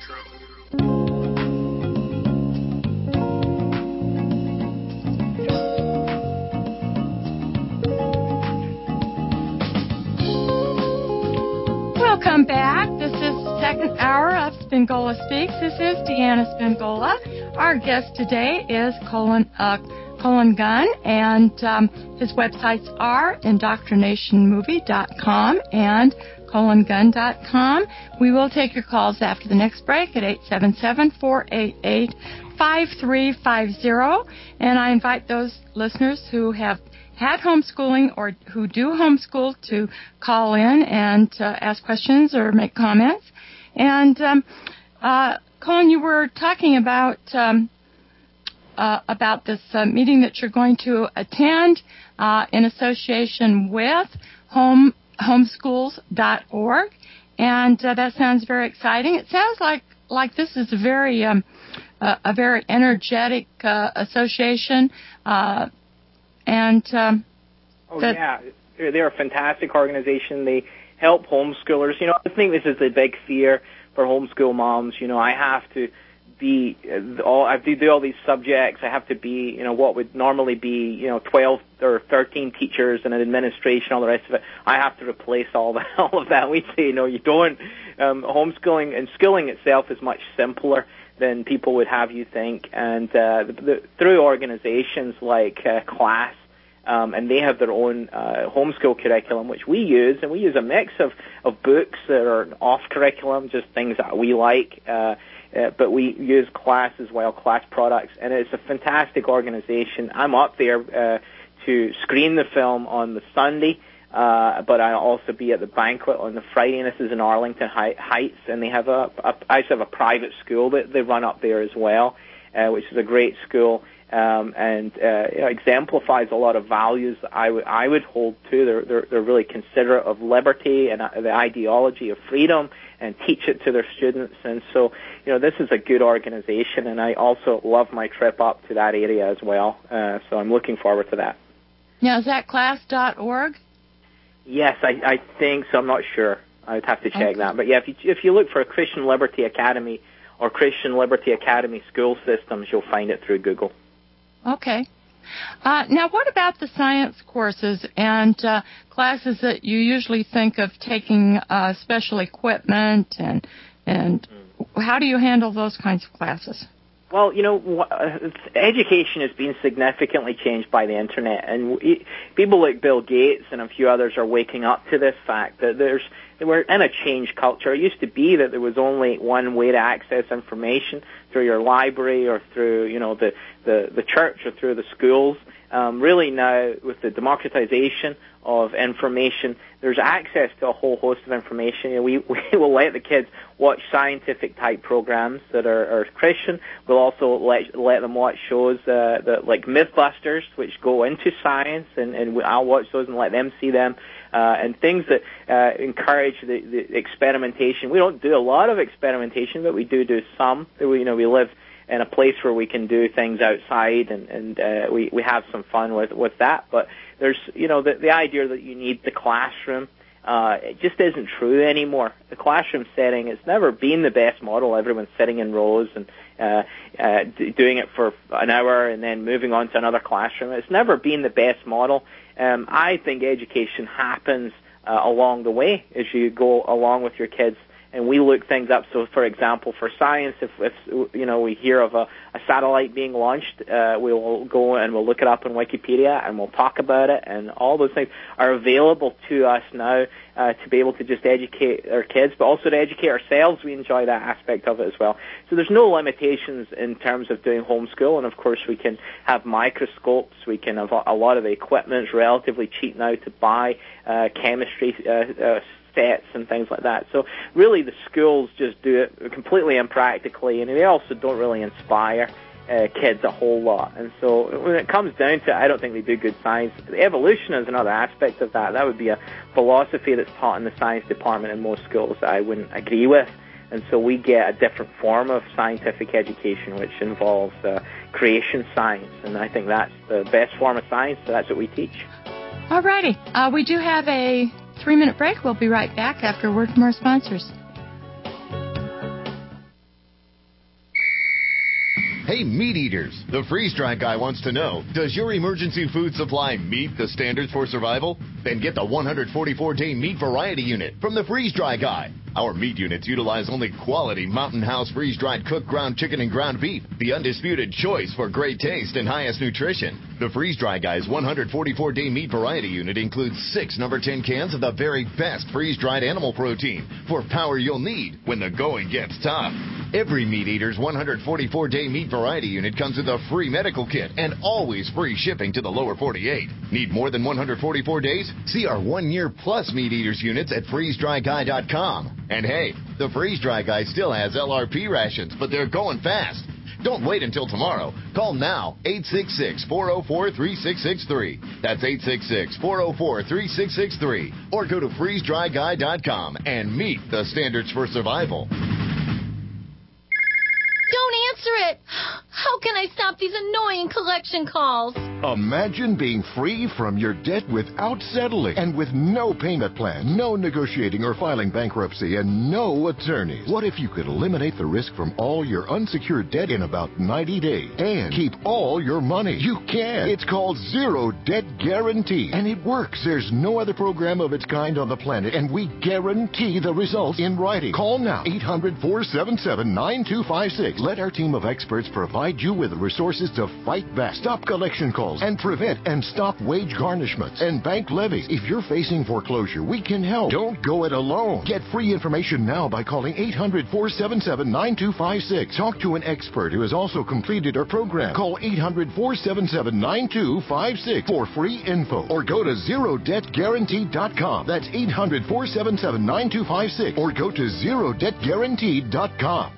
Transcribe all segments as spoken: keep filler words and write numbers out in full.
Welcome back. This is the second hour of Spingola Speaks. This is Deanna Spingola. Our guest today is Colin uh, Colin Gunn, and um, his websites are indoctrination movie dot com and colin gunn dot com. We will take your calls after the next break at eight seven seven, four eight eight, five three five zero. And I invite those listeners who have had homeschooling or who do homeschool to call in and uh, ask questions or make comments. And um, uh, Colin, you were talking about um, uh, about this uh, meeting that you're going to attend uh, in association with home homeschools dot org, and uh, that sounds very exciting. It sounds like like this is a very um, uh, a very energetic uh, association. Uh, And um, oh yeah, they're, they're a fantastic organization. They help homeschoolers. You know, I think this is the big fear for homeschool moms. You know, I have to be all I have to do all these subjects. I have to be, you know, what would normally be, you know, twelve or thirteen teachers and an administration, all the rest of it. I have to replace all that. All of that. We say, no, you don't. Um, homeschooling and schooling itself is much simpler than people would have you think, and uh, the, the, through organizations like uh, CLASS, um, and they have their own uh, homeschool curriculum, which we use, and we use a mix of, of books that are off curriculum, just things that we like, uh, uh, but we use CLASS as well, CLASS products, and it's a fantastic organization. I'm up there uh, to screen the film on the Sunday, Uh, but I'll also be at the banquet on the Friday, and this is in Arlington Heights, and they have a, a I also have a private school that they run up there as well, uh, which is a great school, um, and uh, you know, exemplifies a lot of values that I would I would hold to. They're, they're they're really considerate of liberty and uh, the ideology of freedom, and teach it to their students. And so, you know, this is a good organization, and I also love my trip up to that area as well. Uh, so I'm looking forward to that. Now, is that class dot org? Yes, I, I think so. I'm not sure. I'd have to check okay. that. But yeah, if you if you look for a Christian Liberty Academy or Christian Liberty Academy school systems, you'll find it through Google. Okay. Uh, now, what about the science courses and uh, classes that you usually think of taking uh, special equipment, and and mm. how do you handle those kinds of classes? Well, you know, education has been significantly changed by the internet, and we, people like Bill Gates and a few others are waking up to this fact that there's we're in a change culture. It used to be that there was only one way to access information, through your library or through, you know, the the, the church or through the schools. Um, really now, with the democratization of information, there's access to a whole host of information. You know, we, we will let the kids watch scientific type programs that are, are Christian. We'll also let let them watch shows uh, that like Mythbusters, which go into science, and, and I'll watch those and let them see them. Uh, and things that uh, encourage the, the experimentation. We don't do a lot of experimentation, but we do do some. We, you know, we live in a place where we can do things outside, and, and uh, we, we have some fun with, with that. But there's, you know, the, the idea that you need the classroom, uh, it just isn't true anymore. The classroom setting, it's never been the best model. Everyone's sitting in rows and uh, uh, d- doing it for an hour and then moving on to another classroom. It's never been the best model. Um, I think education happens uh, along the way as you go along with your kids, and we look things up. So, for example, for science, if, if you know we hear of a, a satellite being launched, uh, we'll go and we'll look it up on Wikipedia, and we'll talk about it, and all those things are available to us now uh, to be able to just educate our kids, but also to educate ourselves. We enjoy that aspect of it as well. So there's no limitations in terms of doing homeschool, and of course we can have microscopes. We can have a lot of the equipment is relatively cheap now to buy, uh, chemistry uh, uh, sets and things like that. So really the schools just do it completely impractically, and they also don't really inspire uh, kids a whole lot. And so when it comes down to it, I don't think they do good science. Evolution is another aspect of that. That would be a philosophy that's taught in the science department in most schools that I wouldn't agree with. And so we get a different form of scientific education, which involves uh, creation science. And I think that's the best form of science, so that's what we teach. All righty. Uh, we do have a three-minute break. We'll be right back after a word from our sponsors. Hey, meat eaters, the freeze-dry guy wants to know, does your emergency food supply meet the standards for survival? Then get the one hundred forty-four day meat variety unit from the freeze-dry guy. Our meat units utilize only quality Mountain House freeze-dried cooked ground chicken and ground beef, the undisputed choice for great taste and highest nutrition. The freeze-dry guy's one hundred forty-four day meat variety unit includes six number ten cans of the very best freeze-dried animal protein for power you'll need when the going gets tough. Every meat eater's one hundred forty-four day meat variety unit comes with a free medical kit and always free shipping to the lower forty-eight. Need more than one hundred forty-four days? See our one-year plus meat eaters units at freeze dry guy dot com. And hey, the freeze-dry guy still has L R P rations, but they're going fast. Don't wait until tomorrow. Call now, eight six six, four oh four, three six six three. That's eight six six, four oh four, three six six three. Or go to freeze dry guy dot com and meet the standards for survival. Don't answer it! How can I stop these annoying collection calls? Imagine being free from your debt without settling and with no payment plan, no negotiating or filing bankruptcy, and no attorneys. What if you could eliminate the risk from all your unsecured debt in about ninety days and keep all your money? You can. It's called Zero Debt Guarantee, and it works. There's no other program of its kind on the planet, and we guarantee the results in writing. Call now, eight hundred, four seven seven, nine two five six. Let our team of experts provide you with the resources to fight back, stop collection calls, and prevent and stop wage garnishments and bank levies. If you're facing foreclosure, we can help. Don't go it alone. Get free information now by calling eight hundred, four seven seven, nine two five six. Talk to an expert who has also completed our program. Call eight hundred, four seven seven, nine two five six for free info, or go to zero debt guarantee dot com. That's eight hundred, four seven seven, nine two five six, or go to zero debt guarantee dot com.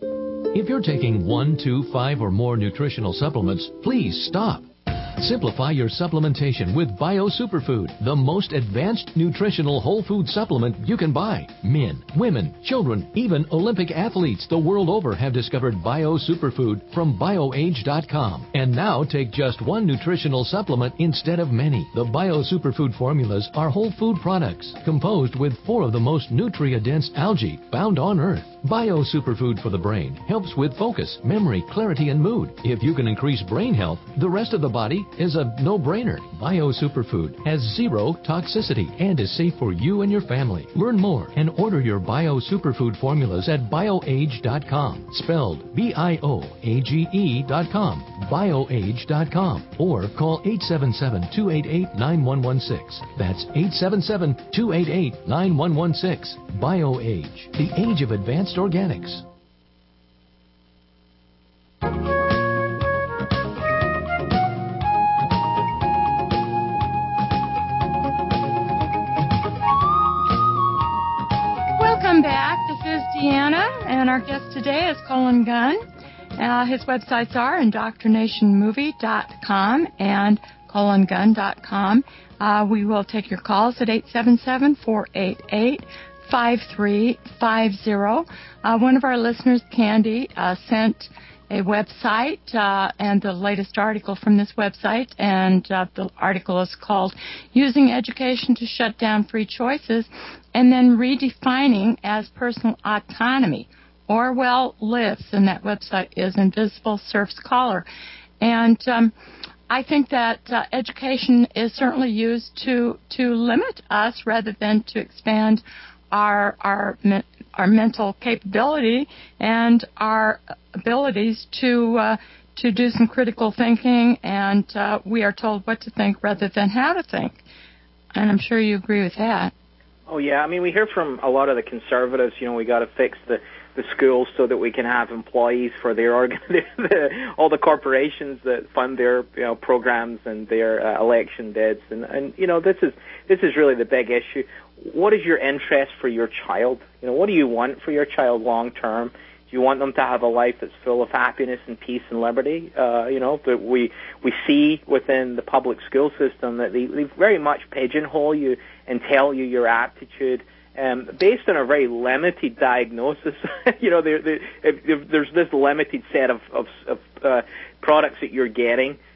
If you're taking one, two, five, or more nutritional supplements, please stop. Simplify your supplementation with Bio Superfood, the most advanced nutritional whole food supplement you can buy. Men, women, children, even Olympic athletes the world over have discovered Bio Superfood from bio age dot com. And now take just one nutritional supplement instead of many. The Bio Superfood formulas are whole food products composed with four of the most nutrient-dense algae found on Earth. Bio Superfood for the brain helps with focus, memory, clarity, and mood. If you can increase brain health, the rest of the body is a no-brainer. Bio Superfood has zero toxicity and is safe for you and your family. Learn more and order your Bio Superfood formulas at bio age dot com, spelled B I O A G E dot com, bio age dot com, or call eight seven seven, two eight eight, nine one one six. That's eight seven seven, two eight eight, nine one one six. BioAge, the age of advanced organics. Welcome back. This is Deanna, and our guest today is Colin Gunn. Uh, his websites are indoctrination movie dot com and colin gunn dot com. Uh, we will take your calls at eight seven seven, four eight eight, five three five zero. Uh, one of our listeners, Candy, uh, sent a website uh, and the latest article from this website, and uh, the article is called Using Education to Shut Down Free Choices and Then Redefining as Personal Autonomy. Orwell lives, and that website is Invisible Surf's Caller. And um, I think that uh, education is certainly used to, to limit us rather than to expand our our our mental capability and our abilities to uh, to do some critical thinking, and uh, we are told what to think rather than how to think. And I'm sure you agree with that. Oh yeah, I mean, we hear from a lot of the conservatives, you know, we got to fix the the schools so that we can have employees for their organ- the, all the corporations that fund their, you know, programs and their uh, election bids, and and you know, this is this is really the big issue. What is your interest for your child? You know, what do you want for your child long term? Do you want them to have a life that's full of happiness and peace and liberty? Uh, you know, that we we see within the public school system that they, they very much pigeonhole you and tell you your aptitude um, based on a very limited diagnosis. you know, there, there, if, if there's this limited set of of, of uh, products that you're getting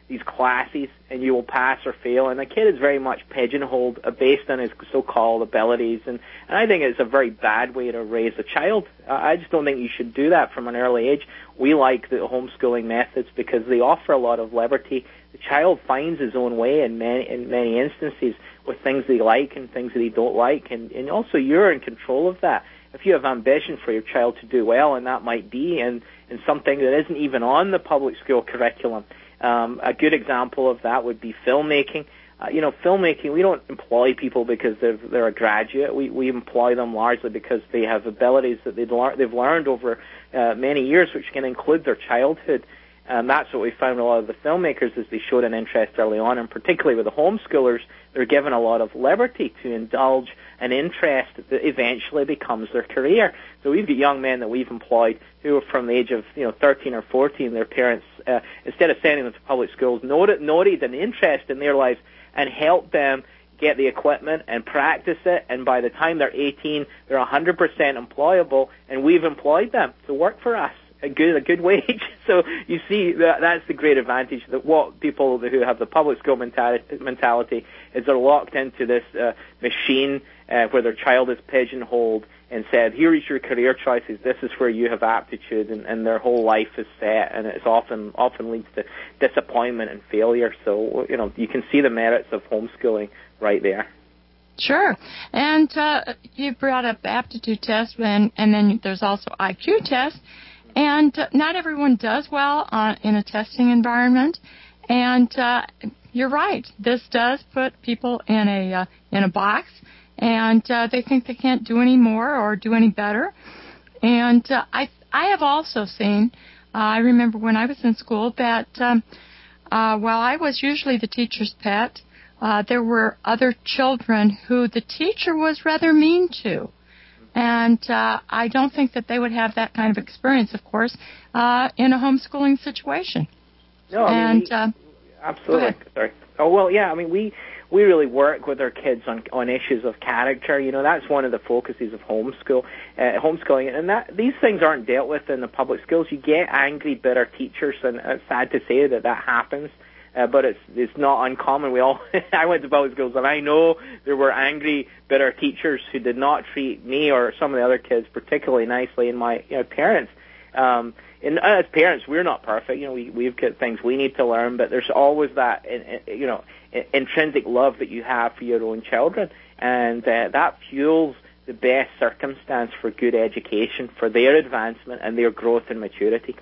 these classes, and you will pass or fail. And the kid is very much pigeonholed uh, based on his so-called abilities. And, and I think it's a very bad way to raise a child. Uh, I just don't think you should do that from an early age. We like the homeschooling methods because they offer a lot of liberty. The child finds his own way in many, in many instances with things they like and things that they don't like. And, and also you're in control of that. If you have ambition for your child to do well, and that might be in, in something that isn't even on the public school curriculum, Um, a good example of that would be filmmaking. Uh, you know, filmmaking, we don't employ people because they're, they're a graduate. We, we employ them largely because they have abilities that they've, lear- they've learned over uh, many years, which can include their childhood. And that's what we found with a lot of the filmmakers is they showed an interest early on, and particularly with the homeschoolers, they're given a lot of liberty to indulge an interest that eventually becomes their career. So we've got young men that we've employed who are from the age of, you know, thirteen or fourteen, their parents, uh, instead of sending them to public schools, noted, noted an interest in their lives and helped them get the equipment and practice it, and by the time they're eighteen, they're one hundred percent employable, and we've employed them to work for us. A good, a good wage. So you see, that, that's the great advantage. That what people who have the public school mentality, mentality is they're locked into this uh, machine uh, where their child is pigeonholed and said, "Here is your career choices. This is where you have aptitude," and, and their whole life is set, and it's often often leads to disappointment and failure. So you know, you can see the merits of homeschooling right there. Sure. And uh, you brought up aptitude tests, and, and then there's also I Q tests. And uh, not everyone does well on, in a testing environment. And uh, you're right. This does put people in a uh, in a box, and uh, they think they can't do any more or do any better. And uh, I I have also seen. Uh, I remember when I was in school that um, uh, while I was usually the teacher's pet, uh, there were other children who the teacher was rather mean to. And uh, I don't think that they would have that kind of experience, of course, uh, in a homeschooling situation. No, I mean, and, we, uh, absolutely. Sorry. Oh, well, yeah, I mean, we, we really work with our kids on, on issues of character. You know, that's one of the focuses of homeschool, uh, homeschooling. And that these things aren't dealt with in the public schools. You get angry, bitter teachers, and it's sad to say that that happens. Uh, but it's it's not uncommon. We all I went to public schools, and I know there were angry, bitter teachers who did not treat me or some of the other kids particularly nicely. And my you know, parents, um, and as parents, we're not perfect. You know, we we've got things we need to learn, but there's always that you know intrinsic love that you have for your own children, and uh, that fuels the best circumstance for good education, for their advancement and their growth and maturity.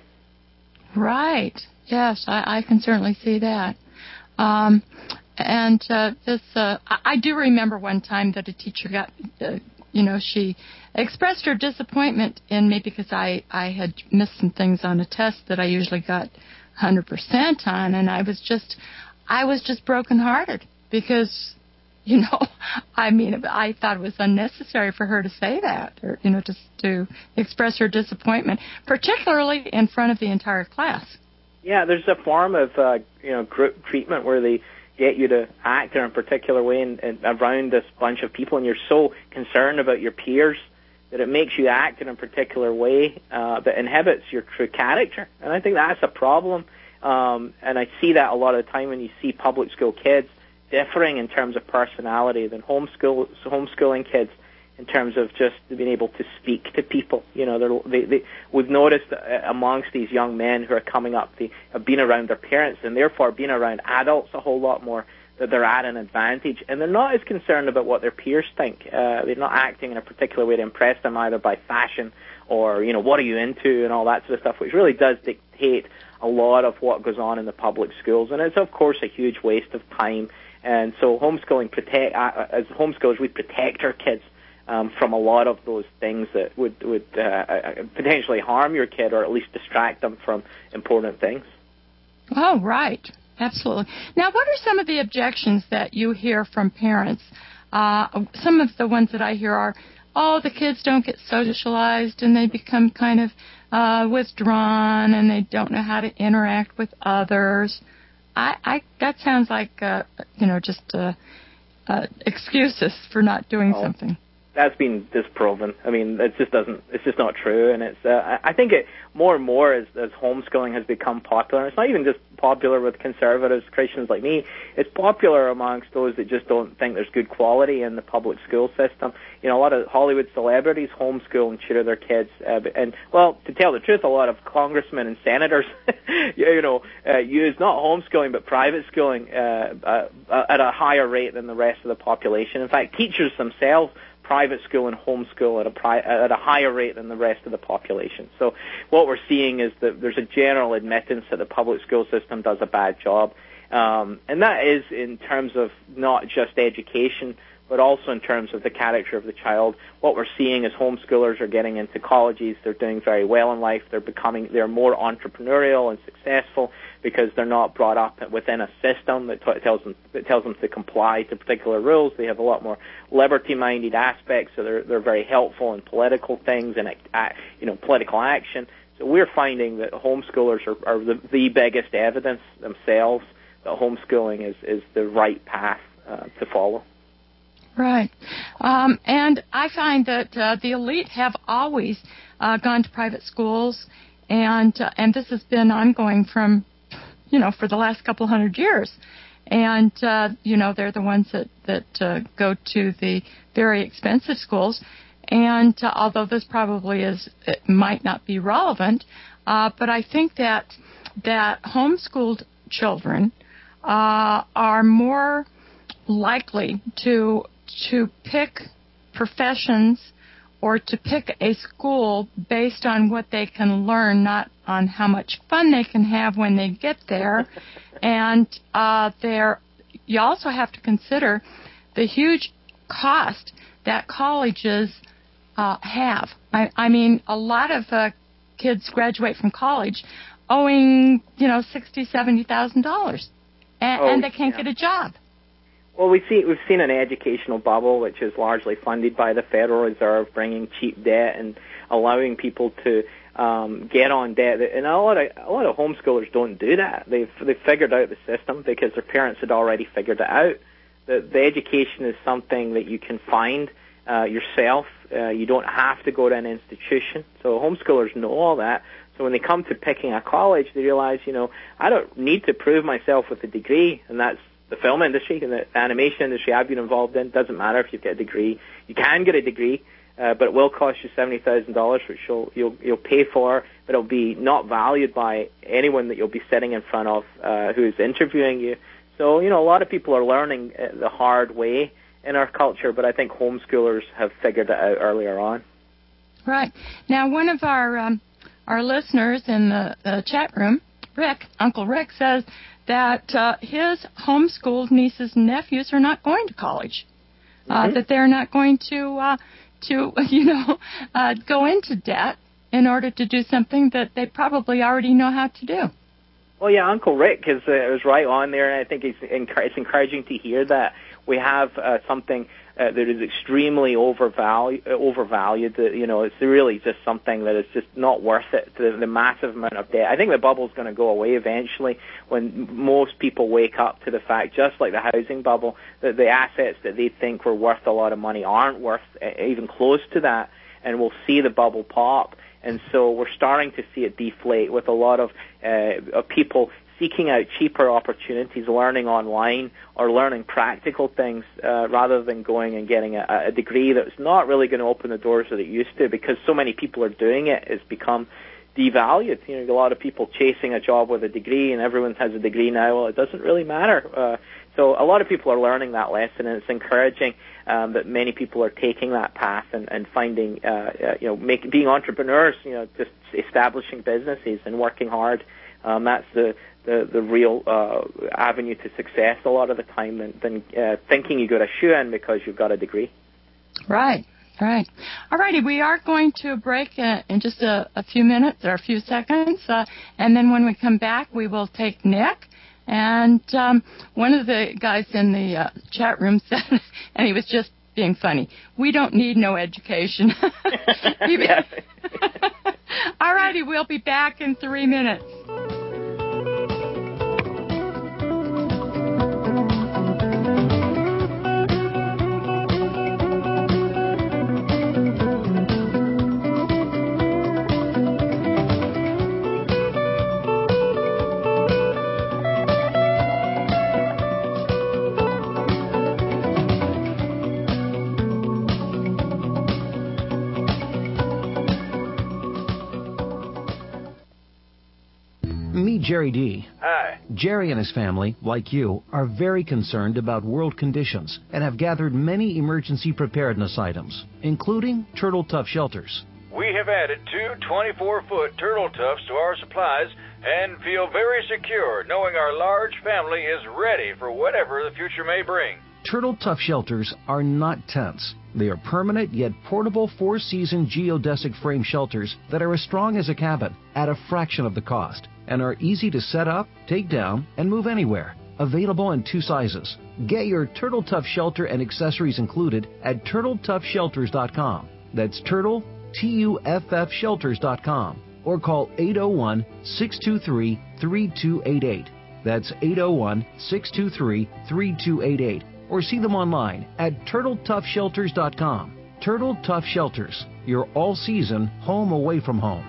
Right. Yes, I, I can certainly see that. Um, and uh, this, uh, I, I do remember one time that a teacher got, uh, you know, she expressed her disappointment in me because I, I had missed some things on a test that I usually got one hundred percent on, and I was just, I was just brokenhearted because, you know, I mean, I thought it was unnecessary for her to say that, or, you know, just to express her disappointment, particularly in front of the entire class. Yeah, there's a form of, uh, you know, group treatment where they get you to act in a particular way and, and around this bunch of people, and you're so concerned about your peers that it makes you act in a particular way uh, that inhibits your true character. And I think that's a problem. Um, and I see that a lot of the time when you see public school kids differing in terms of personality than homeschool homeschooling kids in terms of just being able to speak to people. You know, they, they, we've noticed amongst these young men who are coming up, they have been around their parents and therefore been around adults a whole lot more, that they're at an advantage. And they're not as concerned about what their peers think. Uh, they're not acting in a particular way to impress them either by fashion or, you know, what are you into and all that sort of stuff, which really does dictate a lot of what goes on in the public schools. And it's, of course, a huge waste of time. And so homeschooling, protect, uh, as homeschoolers, we protect our kids Um, from a lot of those things that would, would uh, potentially harm your kid or at least distract them from important things. Oh, right. Absolutely. Now, what are some of the objections that you hear from parents? Uh, some of the ones that I hear are, oh, the kids don't get socialized and they become kind of uh, withdrawn and they don't know how to interact with others. I, I that sounds like, uh, you know, just uh, uh, excuses for not doing oh. something. that's been disproven. I mean, it just doesn't. It's just not true. And it's. Uh, I think it more and more as as homeschooling has become popular. It's not even just popular with conservatives, Christians like me. It's popular amongst those that just don't think there's good quality in the public school system. You know, a lot of Hollywood celebrities homeschool and tutor their kids. Uh, and well, to tell the truth, a lot of congressmen and senators, you know, uh, use not homeschooling but private schooling uh, uh, at a higher rate than the rest of the population. In fact, teachers themselves private school and homeschool at a pri- at a higher rate than the rest of the population. So what we're seeing is that there's a general admittance that the public school system does a bad job. Um, and that is in terms of not just education, but also in terms of the character of the child. What we're seeing is homeschoolers are getting into colleges. They're doing very well in life. They're becoming, they're more entrepreneurial and successful because they're not brought up within a system that t- tells them that tells them to comply to particular rules. They have a lot more liberty-minded aspects, so they're they're very helpful in political things and uh, you know political action. So we're finding that homeschoolers are, are the, the biggest evidence themselves that homeschooling is is the right path uh, to follow. Right. Um, and I find that uh, the elite have always uh, gone to private schools, and uh, and this has been ongoing from, you know, for the last couple hundred years. And, uh, you know, they're the ones that, that uh, go to the very expensive schools. And uh, although this probably is, it might not be relevant, uh, but I think that that homeschooled children uh, are more likely to to pick professions or to pick a school based on what they can learn, not on how much fun they can have when they get there. And uh, there, you also have to consider the huge cost that colleges uh, have. I, I mean, a lot of uh, kids graduate from college owing, you know, sixty, seventy thousand dollars, and, oh, and they can't yeah. get a job. Well, we've seen we've seen an educational bubble, which is largely funded by the Federal Reserve, bringing cheap debt and allowing people to um, get on debt. And a lot of a lot of homeschoolers don't do that. They've they've figured out the system because their parents had already figured it out. The, the education is something that you can find uh, yourself. Uh, you don't have to go to an institution. So homeschoolers know all that. So when they come to picking a college, they realize, you know, I don't need to prove myself with a degree, and that's the film industry and the animation industry I've been involved in. Doesn't matter if you get a degree. You can get a degree, uh, but it will cost you seventy thousand dollars, which you'll, you'll you'll pay for, but it'll be not valued by anyone that you'll be sitting in front of uh, who is interviewing you. So, you know, a lot of people are learning uh, the hard way in our culture, but I think homeschoolers have figured it out earlier on. Right. Now, one of our um, our listeners in the, the chat room, Rick, Uncle Rick, says that uh, his homeschooled nieces and nephews are not going to college, uh, mm-hmm. that they're not going to, uh, to you know, uh, go into debt in order to do something that they probably already know how to do. Well, yeah, Uncle Rick is, uh, is right on there, and I think it's, enc- it's encouraging to hear that we have uh, something uh, that is extremely overvalued. overvalued. Uh, you know, it's really just something that is just not worth it, the, the massive amount of debt. I think the bubble's going to go away eventually when most people wake up to the fact, just like the housing bubble, that the assets that they think were worth a lot of money aren't worth uh, even close to that, and we'll see the bubble pop. And so we're starting to see it deflate with a lot of, uh, of people seeking out cheaper opportunities, learning online or learning practical things uh, rather than going and getting a, a degree that's not really going to open the doors that it used to, because so many people are doing it. It's become devalued. You know, a lot of people chasing a job with a degree, and everyone has a degree now. Well, it doesn't really matter. Uh, so a lot of people are learning that lesson, and it's encouraging um, that many people are taking that path and, and finding, uh, uh, you know, make, being entrepreneurs, you know, just establishing businesses and working hard. Um, that's the, the, the real uh, avenue to success a lot of the time than, than uh, thinking you got a shoe in because you've got a degree. Right. Right. All righty. We are going to break uh, in just a, a few minutes or a few seconds, uh, and then when we come back, we will take Nick. And um, one of the guys in the uh, chat room said, and he was just being funny, we don't need no education. All righty. We'll be back in three minutes. Meet Jerry D. Hi. Jerry and his family, like you, are very concerned about world conditions and have gathered many emergency preparedness items, including Turtle Tough shelters. We have added two twenty-four foot Turtle Toughs to our supplies and feel very secure knowing our large family is ready for whatever the future may bring. Turtle Tough shelters are not tents. They are permanent yet portable four-season geodesic frame shelters that are as strong as a cabin at a fraction of the cost and are easy to set up, take down, and move anywhere. Available in two sizes. Get your Turtle Tough shelter and accessories included at turtle tough shelters dot com. That's Turtle, T U F F shelters dot com. Or call eight oh one, six two three, three two eight eight. That's eight oh one, six two three, three two eight eight. Or see them online at turtle tough shelters dot com. Turtle Tough Shelters, your all-season home away from home.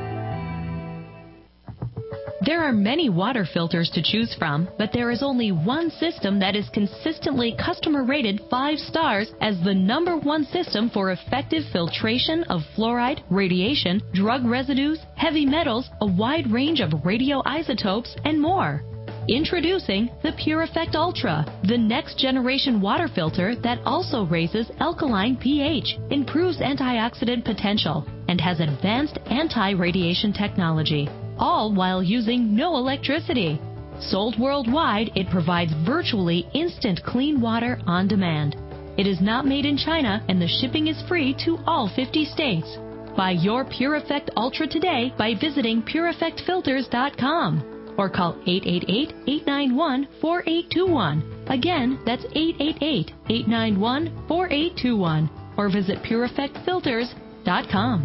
There are many water filters to choose from, but there is only one system that is consistently customer rated five stars as the number one system for effective filtration of fluoride, radiation, drug residues, heavy metals, a wide range of radioisotopes, and more. Introducing the Pure Effect Ultra, the next generation water filter that also raises alkaline pH, improves antioxidant potential, and has advanced anti-radiation technology, all while using no electricity. Sold worldwide, it provides virtually instant clean water on demand. It is not made in China, and the shipping is free to all fifty states. Buy your Pure Effect Ultra today by visiting pure effect filters dot com. Or call eight eight eight, eight nine one, four eight two one. Again, that's eight eight eight, eight nine one, four eight two one. Or visit pure effect filters dot com.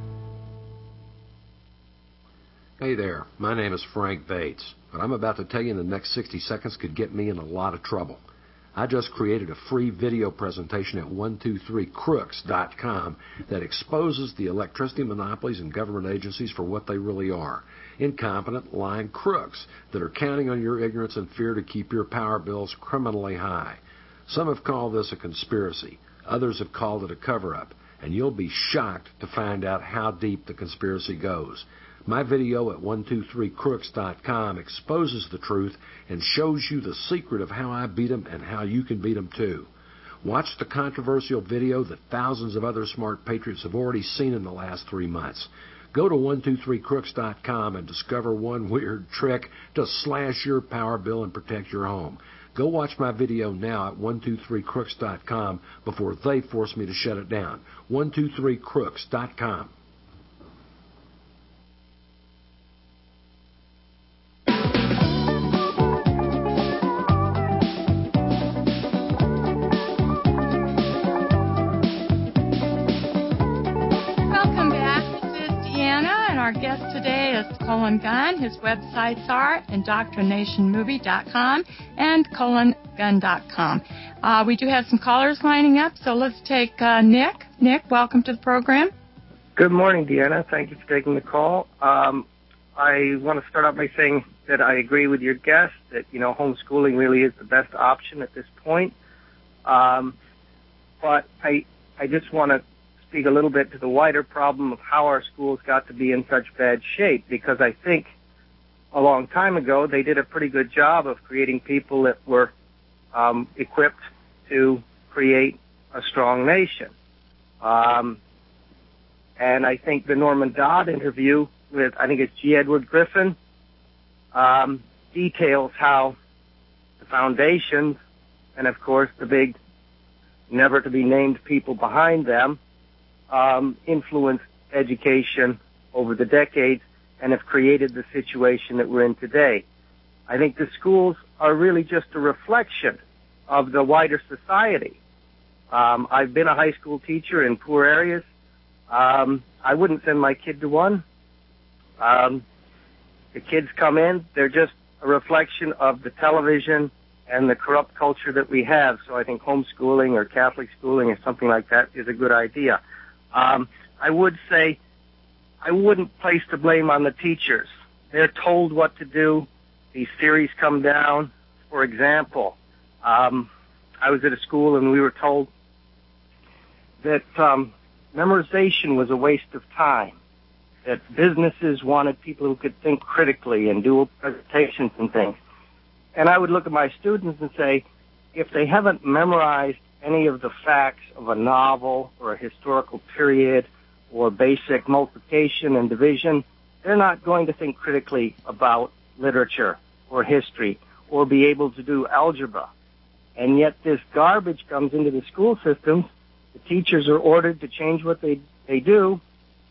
Hey there, my name is Frank Bates. What I'm about to tell you in the next sixty seconds could get me in a lot of trouble. I just created a free video presentation at one two three crooks dot com that exposes the electricity monopolies and government agencies for what they really are. Incompetent, lying crooks that are counting on your ignorance and fear to keep your power bills criminally high. Some have called this a conspiracy. Others have called it a cover-up. And you'll be shocked to find out how deep the conspiracy goes. My video at one two three crooks dot com exposes the truth and shows you the secret of how I beat them and how you can beat them too. Watch the controversial video that thousands of other smart patriots have already seen in the last three months. Go to one two three crooks dot com and discover one weird trick to slash your power bill and protect your home. Go watch my video now at one two three crooks dot com before they force me to shut it down. one two three crooks dot com. Our guest today is Colin Gunn. His websites are indoctrination movie dot com and colin gunn dot com. Uh, we do have some callers lining up, so let's take uh, Nick. Nick, welcome to the program. Good morning, Deanna. Thank you for taking the call. Um, I want to start out by saying that I agree with your guest that, you know, homeschooling really is the best option at this point. Um, but I, I just want to speak a little bit to the wider problem of how our schools got to be in such bad shape, because I think a long time ago they did a pretty good job of creating people that were um, equipped to create a strong nation. Um, and I think the Norman Dodd interview with, I think it's G. Edward Griffin, um, details how the foundations and, of course, the big never-to-be-named people behind them Um, influenced education over the decades and have created the situation that we're in today. I think the schools are really just a reflection of the wider society. Um, I've been a high school teacher in poor areas. Um, I wouldn't send my kid to one. Um, the kids come in, they're just a reflection of the television and the corrupt culture that we have. So I think homeschooling or Catholic schooling or something like that is a good idea. Um, I would say I wouldn't place the blame on the teachers. They're told what to do. These theories come down. For example, um, I was at a school and we were told that um, memorization was a waste of time. that businesses wanted people who could think critically and do presentations and things. And I would look at my students and say, if they haven't memorized any of the facts of a novel or a historical period or basic multiplication and division, they're not going to think critically about literature or history or be able to do algebra. And yet this garbage comes into the school systems. The teachers are ordered to change what they, they do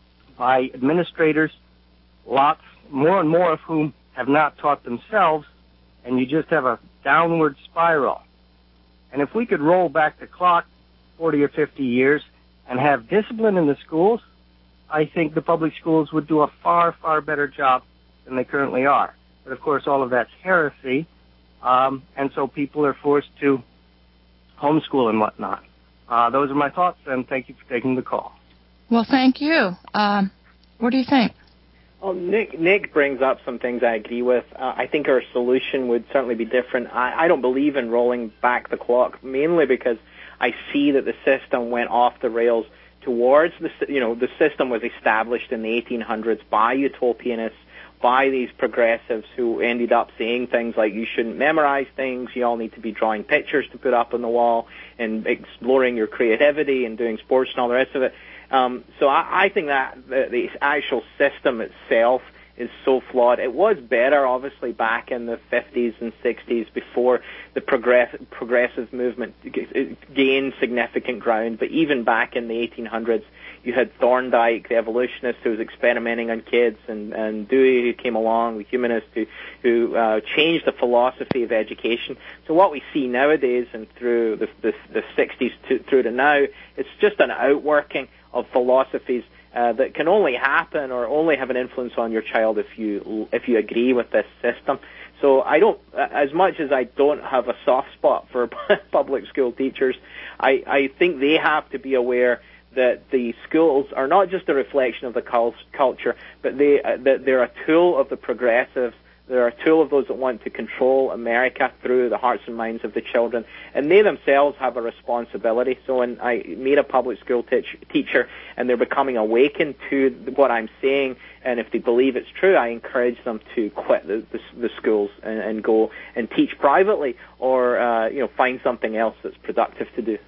by administrators, lots, more and more of whom have not taught themselves, and you just have a downward spiral. And if we could roll back the clock forty or fifty years and have discipline in the schools, I think the public schools would do a far, far better job than they currently are. But, of course, all of that's heresy, um, and so people are forced to homeschool and whatnot. Uh, those are my thoughts, and thank you for taking the call. Well, thank you. Um, what do you think? Well, Nick, Nick brings up some things I agree with. Uh, I think our solution would certainly be different. I, I don't believe in rolling back the clock, mainly because I see that the system went off the rails towards the, you know, the system was established in the eighteen hundreds by utopianists, by these progressives who ended up saying things like you shouldn't memorize things, you all need to be drawing pictures to put up on the wall and exploring your creativity and doing sports and all the rest of it. Um, so I, I think that the, the actual system itself is so flawed. It was better, obviously, back in the fifties and sixties before the progress, progressive movement gained significant ground. But even back in the eighteen hundreds, you had Thorndike, the evolutionist, who was experimenting on kids, and, and Dewey, who came along, the humanist, who, who uh, changed the philosophy of education. So what we see nowadays and through the, the, the sixties to, through to now, it's just an outworking of philosophies uh, that can only happen or only have an influence on your child if you if you agree with this system. So I don't, as much as I don't have a soft spot for public school teachers, I, I think they have to be aware that the schools are not just a reflection of the cult- culture, but they uh, that they're a tool of the progressives. They're a tool of those that want to control America through the hearts and minds of the children. And they themselves have a responsibility. So when I meet a public school teach- teacher and they're becoming awakened to what I'm saying, and if they believe it's true, I encourage them to quit the, the, the schools and, and go and teach privately or, uh, you know, find something else that's productive to do.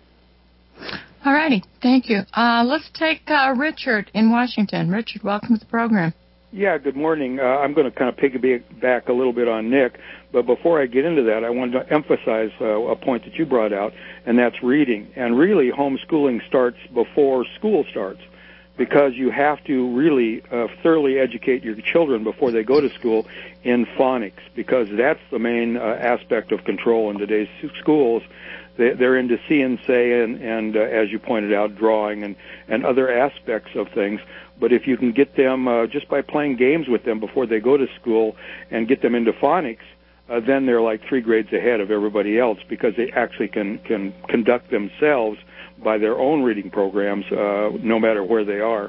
All righty. Thank you. Uh, let's take uh, Richard in Washington. Richard, welcome to the program. Yeah, good morning. Uh, I'm going to kind of piggyback a little bit on Nick, but before I get into that, I wanted to emphasize uh, a point that you brought out, and that's reading. And really, homeschooling starts before school starts, because you have to really uh, thoroughly educate your children before they go to school in phonics, because that's the main uh, aspect of control in today's schools. They're into see and say and, and uh, as you pointed out, drawing and, and other aspects of things. But if you can get them uh, just by playing games with them before they go to school and get them into phonics, uh, then they're like three grades ahead of everybody else, because they actually can, can conduct themselves by their own reading programs, uh, no matter where they are.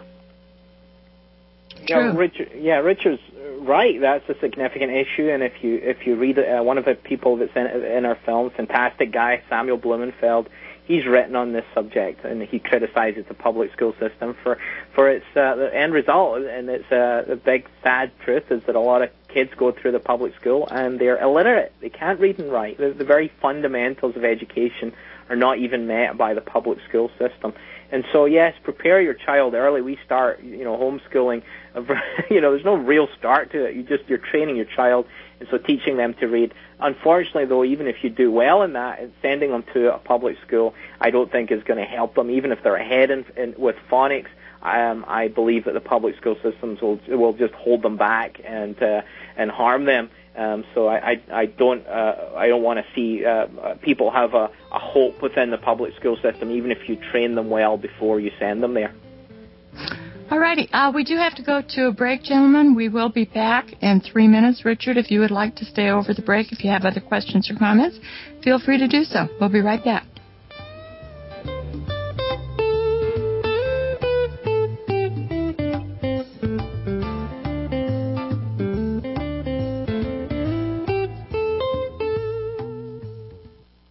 Yeah, Richard, yeah, Richard's right. That's a significant issue. And if you if you read uh, one of the people that's in, in our film, fantastic guy, Samuel Blumenfeld, he's written on this subject, and he criticizes the public school system for for its uh, the end result. And it's uh, the big sad truth is that a lot of kids go through the public school and they're illiterate. They can't read and write. The, the very fundamentals of education are not even met by the public school system. And so, yes, prepare your child early. We start, you know, homeschooling. You know, there's no real start to it. You just you're training your child, and so teaching them to read. Unfortunately, though, even if you do well in that, and sending them to a public school, I don't think is going to help them. Even if they're ahead in, in, with phonics, um, I believe that the public school systems will will just hold them back and uh, and harm them. Um, so I, I, I don't uh, I don't want to see uh, people have a, a hope within the public school system, even if you train them well before you send them there. All righty. Uh, we do have to go to a break, gentlemen. We will be back in three minutes. Richard, if you would like to stay over the break, if you have other questions or comments, feel free to do so. We'll be right back.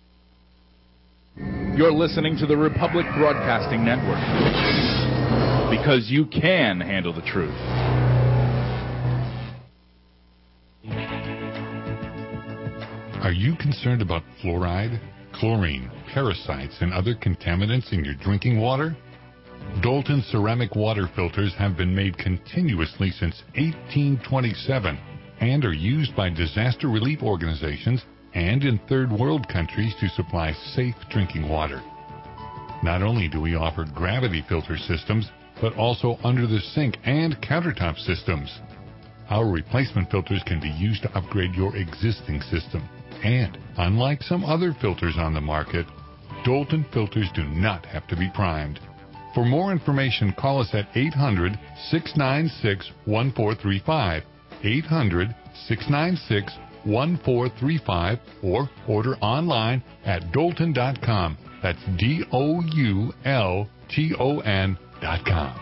You're listening to the Republic Broadcasting Network. because you can handle the truth. Are you concerned about fluoride, chlorine, parasites, and other contaminants in your drinking water? Dalton ceramic water filters have been made continuously since eighteen twenty-seven and are used by disaster relief organizations and in third world countries to supply safe drinking water. Not only do we offer gravity filter systems, but also under the sink and countertop systems. Our replacement filters can be used to upgrade your existing system. And, unlike some other filters on the market, Dalton filters do not have to be primed. For more information, call us at eight hundred, six nine six, one four three five, eight hundred, six nine six, one four three five, or order online at Dalton dot com. That's D O U L T O N dot com.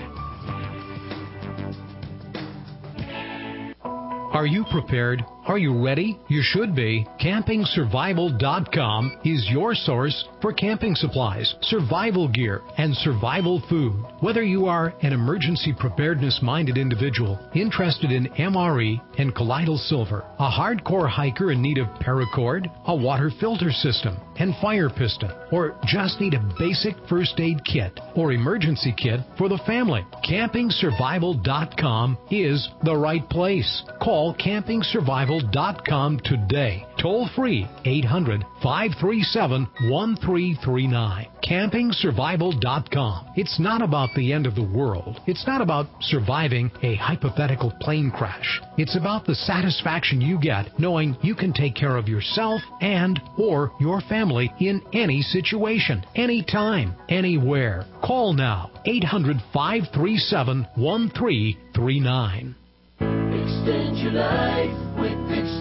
Are you prepared? Are you ready? You should be. Camping Survival dot com is your source for camping supplies, survival gear, and survival food. Whether you are an emergency preparedness-minded individual interested in M R E and colloidal silver, a hardcore hiker in need of paracord, a water filter system, and fire piston, or just need a basic first aid kit or emergency kit for the family, Camping Survival dot com is the right place. Call Camping Survival dot com today. Toll free eight hundred, five three seven, one three three nine. Camping Survival dot com. It's not about the end of the world. It's not about surviving a hypothetical plane crash. It's about the satisfaction you get knowing you can take care of yourself and or your family in any situation, anytime, anywhere. Call now. eight hundred, five three seven, one three three nine. Extend your life with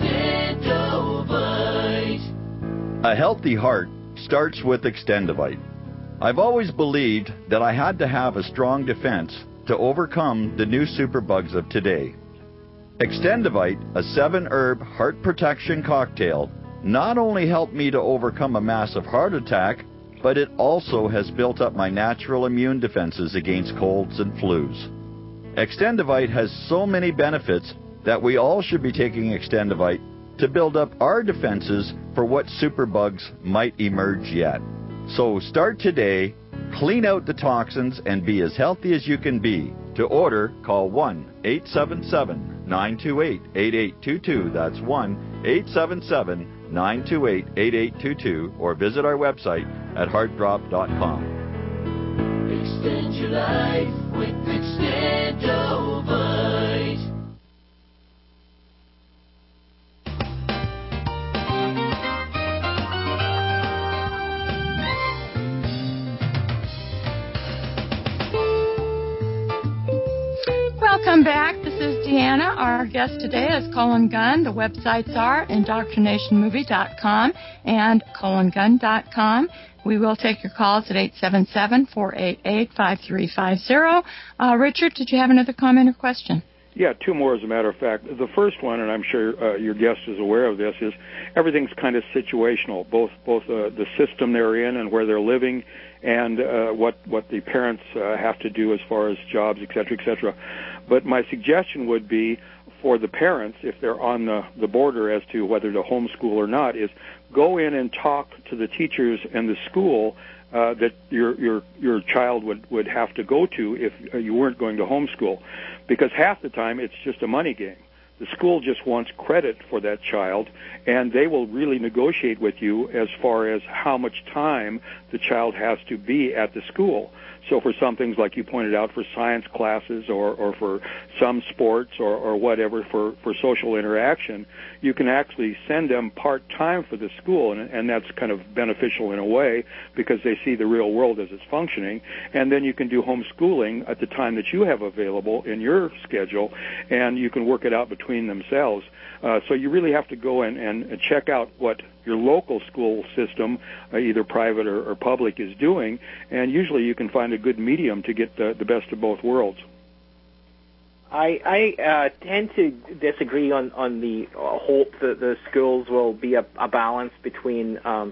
Extendovite. A healthy heart starts with Extendovite. I've always believed that I had to have a strong defense to overcome the new superbugs of today. Extendovite, a seven-herb heart protection cocktail, not only helped me to overcome a massive heart attack, but it also has built up my natural immune defenses against colds and flus. Extendovite has so many benefits that we all should be taking Extendovite to build up our defenses for what superbugs might emerge yet. So start today, clean out the toxins, and be as healthy as you can be. To order, call one eight seven seven, nine two eight, eight eight two two. That's one eight seven seven, nine two eight, eight eight two two, or visit our website at heart drop dot com. Extend your life with Extendovite. Welcome back. This is Deanna. Our guest today is Colin Gunn. The websites are indoctrination movie dot com and colin gunn dot com. We will take your calls at eight seven seven, four eight eight, five three five zero. Uh, Richard, did you have another comment or question? Yeah, two more as a matter of fact. The first one, and I'm sure uh, your guest is aware of this, is everything's kind of situational, both both uh, the system they're in and where they're living, and uh, what what the parents uh, have to do as far as jobs, et cetera, et cetera. But my suggestion would be for the parents, if they're on the, the border as to whether to homeschool or not, is go in and talk to the teachers and the school uh, that your your your child would, would have to go to if you weren't going to homeschool. Because half the time it's just a money game. The school just wants credit for that child, and they will really negotiate with you as far as how much time the child has to be at the school. So for some things, like you pointed out, for science classes or, or for some sports or, or whatever, for, for social interaction, you can actually send them part-time for the school, and, and that's kind of beneficial in a way because they see the real world as it's functioning. And then you can do homeschooling at the time that you have available in your schedule, and you can work it out between themselves. Uh, so you really have to go in and check out what your local school system, uh, either private or, or public, is doing, and usually you can find a good medium to get the, the best of both worlds. I, I uh, tend to disagree on, on the hope that the schools will be a, a balance between um,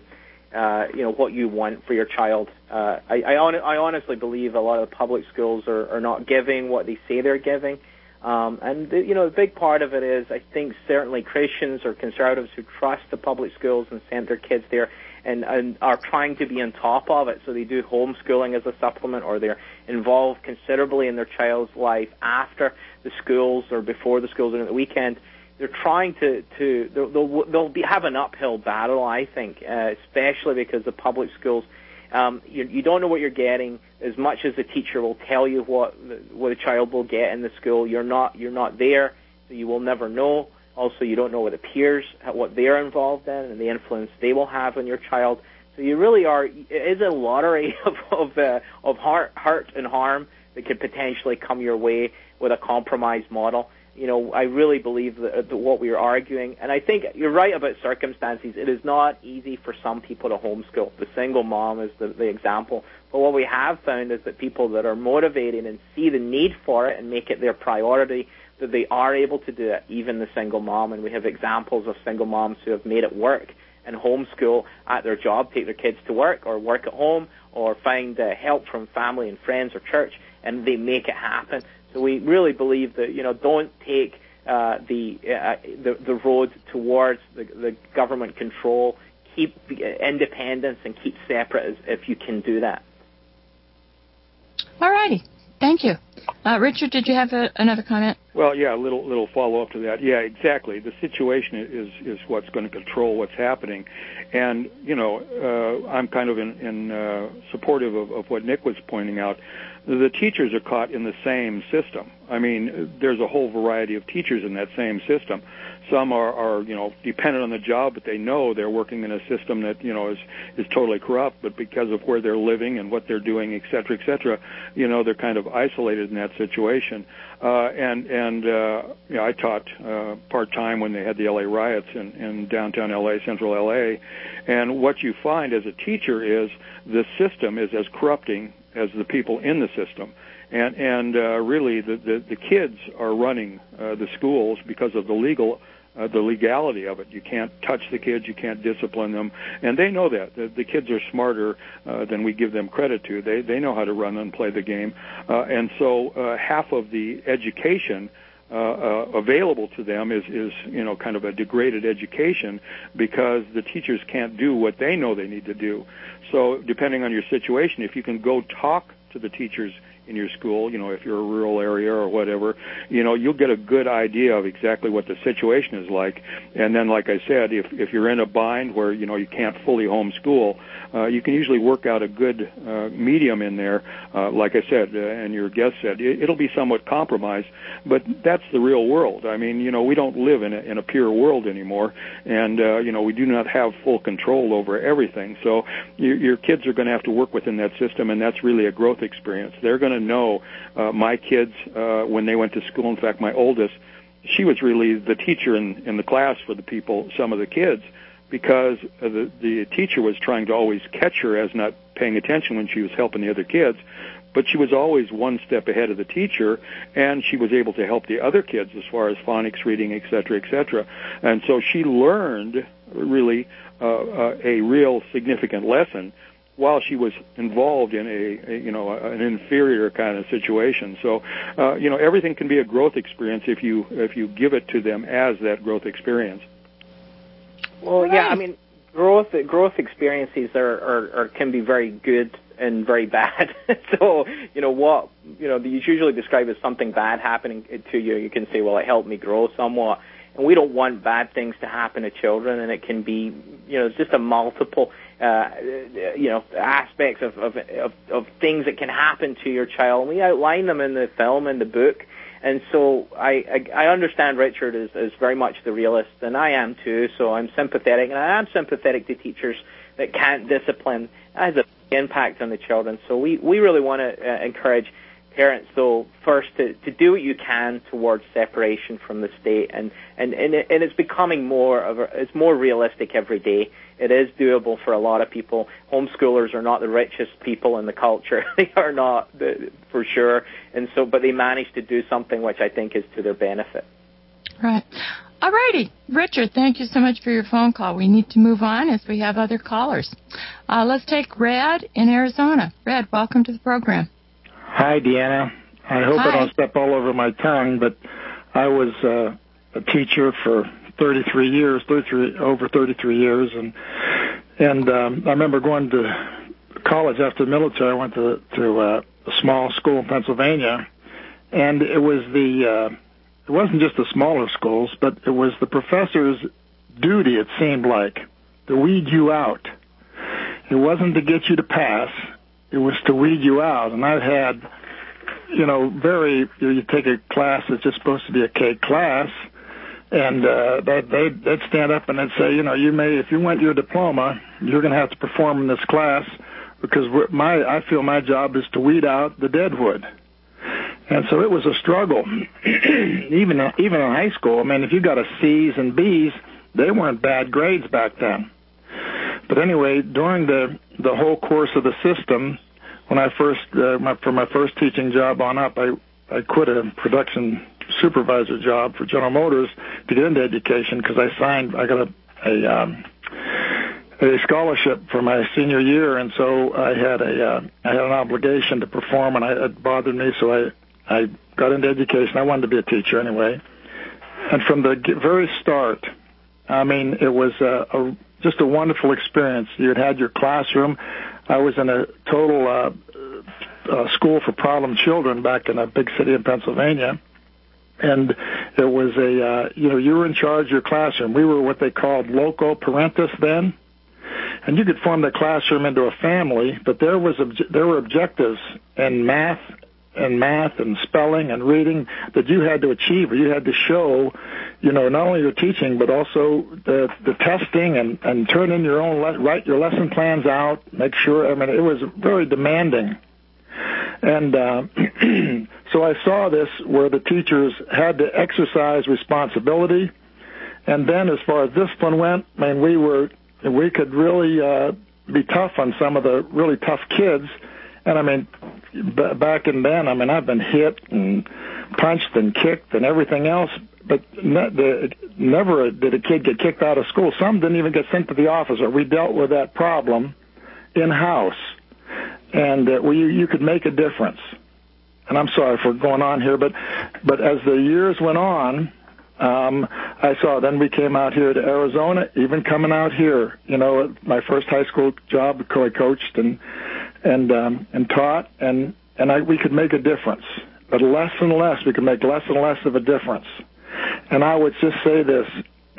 uh, you know, what you want for your child. Uh, I, I, on, I honestly believe a lot of the public schools are, are not giving what they say they're giving. Um, and, the, you know, a big part of it is, I think, certainly Christians or conservatives who trust the public schools and send their kids there and, and are trying to be on top of it. So they do homeschooling as a supplement, or they're involved considerably in their child's life after the schools or before the schools and at the weekend. They're trying to, to they'll, they'll, they'll be, have an uphill battle, I think, uh, especially because the public schools, um, you, you don't know what you're getting. As much as the teacher will tell you what what a child will get in the school, you're not you're not there, so you will never know. Also, you don't know what the peers, what they're involved in, and the influence they will have on your child. So you really are. It is a lottery of of, uh, of heart, hurt and harm that could potentially come your way with a compromise model. You know, I really believe that, that what we are arguing, and I think you're right about circumstances. It is not easy for some people to homeschool. The single mom is the, the example. But what we have found is that people that are motivated and see the need for it and make it their priority, that they are able to do it, even the single mom. And we have examples of single moms who have made it work and homeschool at their job, take their kids to work or work at home or find uh, help from family and friends or church, and they make it happen. So we really believe that, you know, don't take uh, the, uh, the the road towards the, the government control. Keep independence and keep separate as, if you can do that. All righty. Thank you. Uh, Richard, did you have a, another comment? Well, yeah, a little little follow-up to that. Yeah, exactly. The situation is is what's going to control what's happening. And, you know, uh, I'm kind of in, in uh, supportive of, of what Nick was pointing out. The teachers are caught in the same system. I mean, there's a whole variety of teachers in that same system. Some are, are, you know, dependent on the job, but they know they're working in a system that, you know, is, is totally corrupt, but because of where they're living and what they're doing, et cetera, et cetera, you know, they're kind of isolated in that situation. Uh, and, and, uh, you know, I taught, uh, part-time when they had the L A riots in, in downtown L A, central L A, and what you find as a teacher is the system is as corrupting as the people in the system. And, and, uh, really the, the, the kids are running, uh, the schools because of the legal Uh, the legality of it. You can't touch the kids, you can't discipline them, and they know that. The, the kids are smarter uh, than we give them credit to. They they know how to run and play the game, uh, and so uh, half of the education uh, uh, available to them is is you know kind of a degraded education because the teachers can't do what they know they need to do. So depending on your situation, if you can go talk to the teachers in your school, you know, if you're a rural area or whatever, you know, you'll get a good idea of exactly what the situation is like. And then, like I said, if if you're in a bind where, you know, you can't fully homeschool, uh, you can usually work out a good uh, medium in there. Uh, like I said, uh, and your guest said, it, it'll be somewhat compromised, but that's the real world. I mean, you know, we don't live in a, in a pure world anymore, and, uh, you know, we do not have full control over everything. So your, your kids are going to have to work within that system, and that's really a growth experience. They're going to know uh, my kids uh, when they went to school. In fact, my oldest, she was really the teacher in, in the class for the people, some of the kids, because uh, the, the teacher was trying to always catch her as not paying attention when she was helping the other kids. But she was always one step ahead of the teacher, and she was able to help the other kids as far as phonics, reading, et cetera, et cetera. And so she learned really uh, uh, a real significant lesson while she was involved in a, a you know, an inferior kind of situation. So, uh, you know, everything can be a growth experience if you if you give it to them as that growth experience. Well, yeah, I mean, growth growth experiences are, are, are can be very good and very bad. So, you know, what, you know, you usually describe as something bad happening to you. You can say, well, it helped me grow somewhat. And we don't want bad things to happen to children, and it can be, you know, just a multiple, uh, you know, aspects of, of, of, of things that can happen to your child. And we outline them in the film and the book. And so I, I, I understand Richard is, is very much the realist, and I am too, so I'm sympathetic. And I am sympathetic to teachers that can't discipline. That has an impact on the children. So we, we really want to uh, encourage parents, though, first to, to do what you can towards separation from the state, and and and, it, and it's becoming more of a, it's more realistic every day. It is doable for a lot of people. Homeschoolers are not the richest people in the culture; they are not, the, for sure. And so, but they manage to do something which I think is to their benefit. Right. All righty. Richard, thank you so much for your phone call. We need to move on as we have other callers. Uh, let's take Red in Arizona. Red, welcome to the program. Hi, Deanna. I hope Hi. I don't step all over my tongue, but I was uh, a teacher for thirty-three years, thirty-three, over thirty-three years, and and um, I remember going to college after the military. I went to to uh, a small school in Pennsylvania, and it was the uh, it wasn't just the smaller schools, but it was the professor's duty, it seemed like, to weed you out. It wasn't to get you to pass. It was to weed you out. And I've had, you know, very, you take a class that's just supposed to be a K class, and uh, they'd, they'd, they'd stand up and they'd say, you know, you may, if you want your diploma, you're going to have to perform in this class because my, I feel my job is to weed out the deadwood. And so it was a struggle, even even in high school. I mean, if you got a C's and B's, they weren't bad grades back then. But anyway, during the the whole course of the system, when I first uh, my, for my first teaching job on up, I I quit a production supervisor job for General Motors to get into education because I signed I got a a, um, a scholarship for my senior year, and so I had a uh, I had an obligation to perform, and I, it bothered me, so I. I got into education. I wanted to be a teacher anyway. And from the very start, I mean, it was a, a, just a wonderful experience. You had had your classroom. I was in a total uh, uh, school for problem children back in a big city in Pennsylvania. And it was a, uh, you know, you were in charge of your classroom. We were what they called loco parentis then. And you could form the classroom into a family, but there was obje- there were objectives in math and math and spelling and reading that you had to achieve, or you had to show, you know, not only your teaching, but also the the testing and, and turn in your own, le- write your lesson plans out, make sure, I mean, it was very demanding. And uh, so I saw this where the teachers had to exercise responsibility. And then as far as discipline went, I mean, we were, we could really uh, be tough on some of the really tough kids. And I mean, b- back in then, I mean, I've been hit and punched and kicked and everything else, but ne- the, never did a kid get kicked out of school. Some didn't even get sent to the officer. We dealt with that problem in-house, and uh, we, you could make a difference. And I'm sorry for going on here, but but as the years went on, um, I saw, then we came out here to Arizona, even coming out here, you know, my first high school job, I coached and and um, and taught, and and I, we could make a difference, but less and less, we could make less and less of a difference. And I would just say this: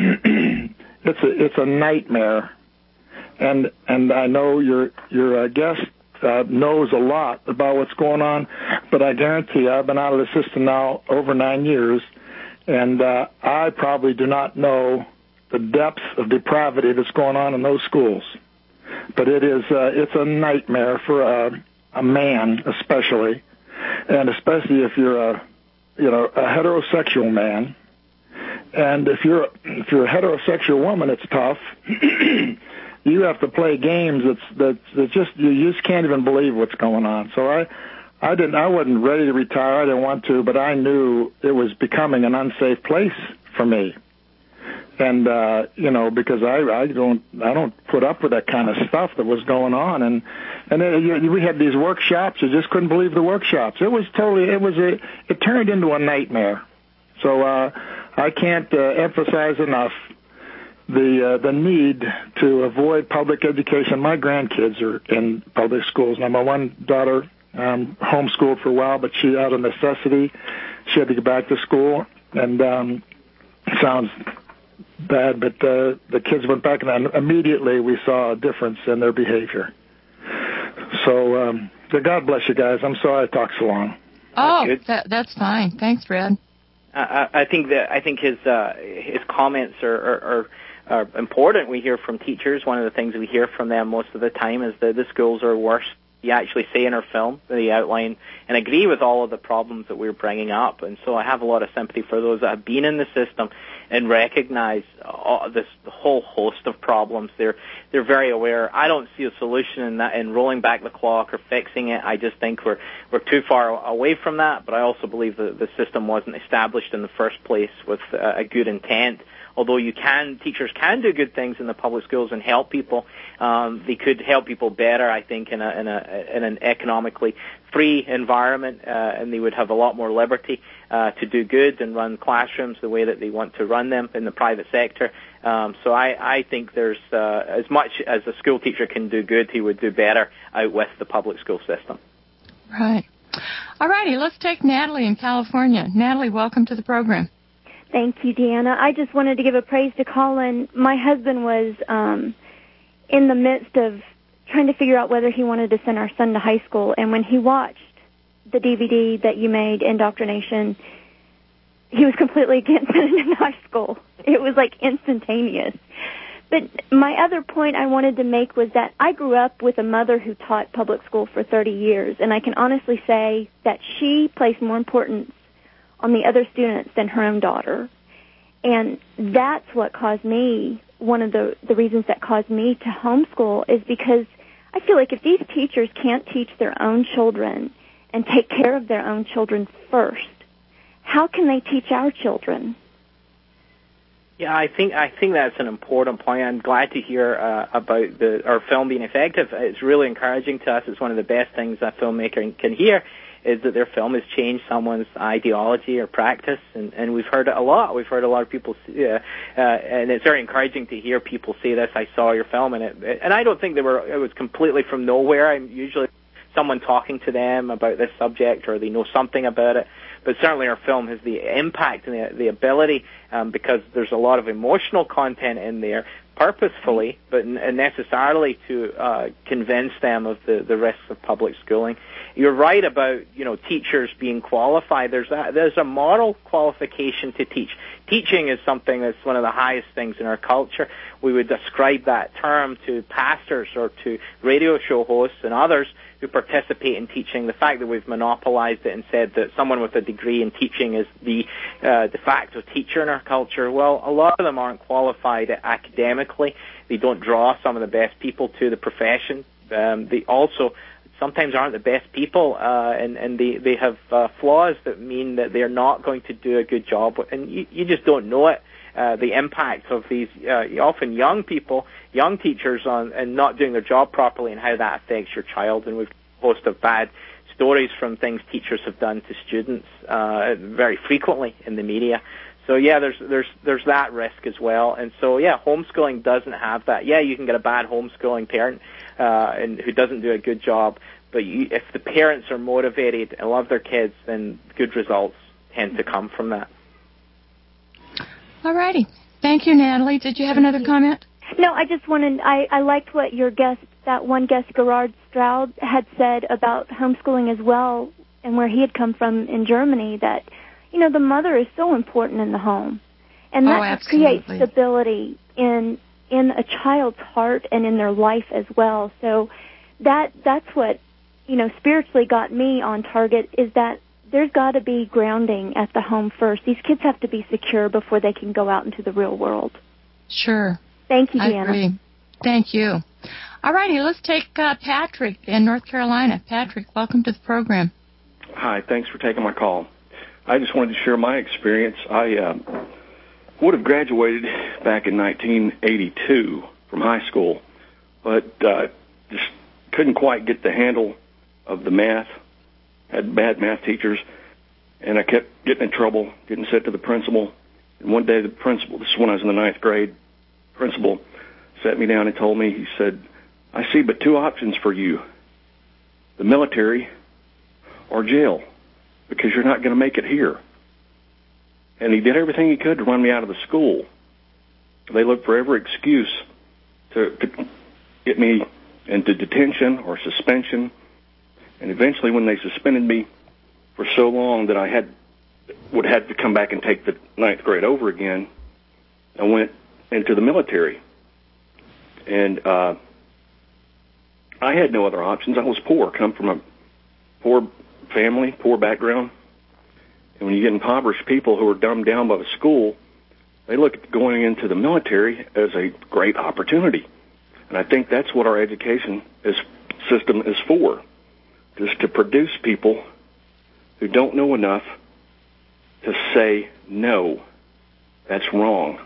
it's a it's a nightmare, and and I know your your uh, guest uh, knows a lot about what's going on, but I guarantee you, I've been out of the system now over nine years, and uh, I probably do not know the depth of depravity that's going on in those schools. But it is, uh, it's a nightmare for a, a man, especially, and especially if you're a, you know, a heterosexual man. And if you're, if you're a heterosexual woman, it's tough. You have to play games that's, that's, that's just, you just can't even believe what's going on. So I, I didn't, I wasn't ready to retire. I didn't want to, but I knew it was becoming an unsafe place for me. And, uh, you know, because I, I don't, I don't put up with that kind of stuff that was going on. And, and it, you, we had these workshops. You just couldn't believe the workshops. It was totally, it was a, it turned into a nightmare. So, uh, I can't, uh, emphasize enough the, uh, the need to avoid public education. My grandkids are in public schools. Now, my one daughter, um, homeschooled for a while, but she, out of necessity, she had to go back to school. And, um, sounds bad, but uh, the kids went back, and immediately we saw a difference in their behavior. So, um, God bless you guys. I'm sorry I talked so long. Oh, that, that's fine. Thanks, Fred. I, I think that I think his uh, his comments are, are, are, are important. We hear from teachers. One of the things we hear from them most of the time is that the schools are worse you actually say in our film, the outline, and agree with all of the problems that we're bringing up. And so I have a lot of sympathy for those that have been in the system and recognize uh, this whole host of problems. They're they're very aware. I don't see a solution in that in rolling back the clock or fixing it. I just think we're we're too far away from that. But I also believe that the system wasn't established in the first place with uh, a good intent. Although you can, teachers can do good things in the public schools and help people, um, they could help people better, I think, in a in a in an economically free environment, uh, and they would have a lot more liberty uh, to do good and run classrooms the way that they want to run them in the private sector. Um, so I, I think there's uh, as much as a school teacher can do good, he would do better out with the public school system. Right. All righty, let's take Natalie in California. Natalie, welcome to the program. Thank you, Deanna. I just wanted to give a praise to Colin. My husband was um, in the midst of trying to figure out whether he wanted to send our son to high school, and when he watched the D V D that you made, Indoctrination, he was completely against sending him to high school. It was like instantaneous. But my other point I wanted to make was that I grew up with a mother who taught public school for thirty years, and I can honestly say that she placed more importance on the other students than her own daughter. And that's what caused me, one of the, the reasons that caused me to homeschool is because I feel like if these teachers can't teach their own children and take care of their own children first, how can they teach our children? Yeah, I think I think that's an important point. I'm glad to hear uh, about the our film being effective. It's really encouraging to us. It's one of the best things a filmmaker can hear, is that their film has changed someone's ideology or practice, and, and we've heard it a lot. We've heard a lot of people, uh, uh, and it's very encouraging to hear people say this. I saw your film, and it, and I don't think they were. It was completely from nowhere. I'm usually someone talking to them about this subject, or they know something about it. But certainly our film has the impact and the, the ability, um, because there's a lot of emotional content in there, purposefully, but n- necessarily to uh, convince them of the, the risks of public schooling. You're right about, you know, teachers being qualified. There's a, there's a moral qualification to teach. Teaching is something that's one of the highest things in our culture. We would ascribe that term to pastors or to radio show hosts and others who participate in teaching. The fact that we've monopolized it and said that someone with a degree in teaching is the uh, de facto teacher in our culture, well, a lot of them aren't qualified academically. They don't draw some of the best people to the profession. Um, they also sometimes aren't the best people, uh, and, and they, they have uh, flaws that mean that they're not going to do a good job. And you, you just don't know it. Uh, the impact of these uh, often young people, young teachers, on and not doing their job properly, and how that affects your child. And we've a host of bad stories from things teachers have done to students uh, very frequently in the media. So yeah, there's there's there's that risk as well. And so yeah, homeschooling doesn't have that. Yeah, you can get a bad homeschooling parent uh, and who doesn't do a good job, but you, if the parents are motivated and love their kids, then good results tend to come from that. All righty. Thank you, Natalie. Did you have another comment? No, I just wanted, I, I liked what your guest, that one guest, Gerard Stroud, had said about homeschooling as well, and where he had come from in Germany, that, you know, the mother is so important in the home. And that oh, just creates stability in in a child's heart and in their life as well. So that that's what, you know, spiritually got me on target, is that there's got to be grounding at the home first. These kids have to be secure before they can go out into the real world. Sure. Thank you, I Deanna. agree. Thank you. All righty, let's take uh, Patrick in North Carolina. Patrick, welcome to the program. Hi, thanks for taking my call. I just wanted to share my experience. I uh, would have graduated back in nineteen eighty-two from high school, but uh, just couldn't quite get the handle of the math. Had bad math teachers, and I kept getting in trouble, getting sent to the principal. And one day the principal, this is when I was in the ninth grade, principal sat me down and told me, he said, I see but two options for you, the military or jail, because you're not going to make it here. And he did everything he could to run me out of the school. They looked for every excuse to, to get me into detention or suspension. And eventually, when they suspended me for so long that I had would have to come back and take the ninth grade over again, I went into the military. And uh, I had no other options. I was poor, come from a poor family, poor background. And when you get impoverished people who are dumbed down by the school, they look at going into the military as a great opportunity. And I think that's what our education is, system is for, just to produce people who don't know enough to say, no, that's wrong.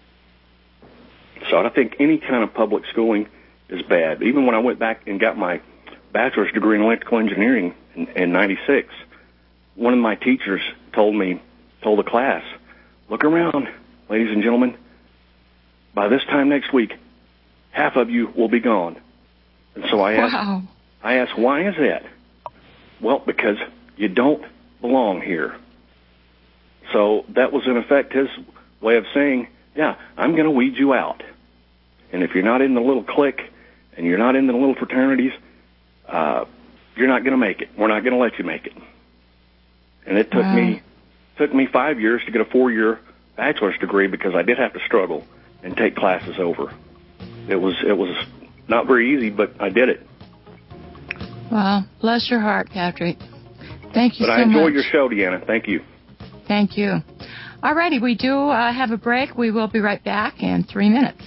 So I think any kind of public schooling is bad. Even when I went back and got my bachelor's degree in electrical engineering in, in ninety-six, one of my teachers told me, told the class, look around, ladies and gentlemen, by this time next week, half of you will be gone. And so I asked, wow. I asked, why is that? Well, because you don't belong here. So that was in effect his way of saying, yeah, I'm going to weed you out. And if you're not in the little clique and you're not in the little fraternities, uh, you're not going to make it. We're not going to let you make it. And it took wow. me took me five years to get a four-year bachelor's degree because I did have to struggle and take classes over. It was it was not very easy, but I did it. Wow. Bless your heart, Patrick. Thank you but so much. But I enjoy much. your show, Deanna. Thank you. Thank you. All righty, we do uh, have a break. We will be right back in three minutes.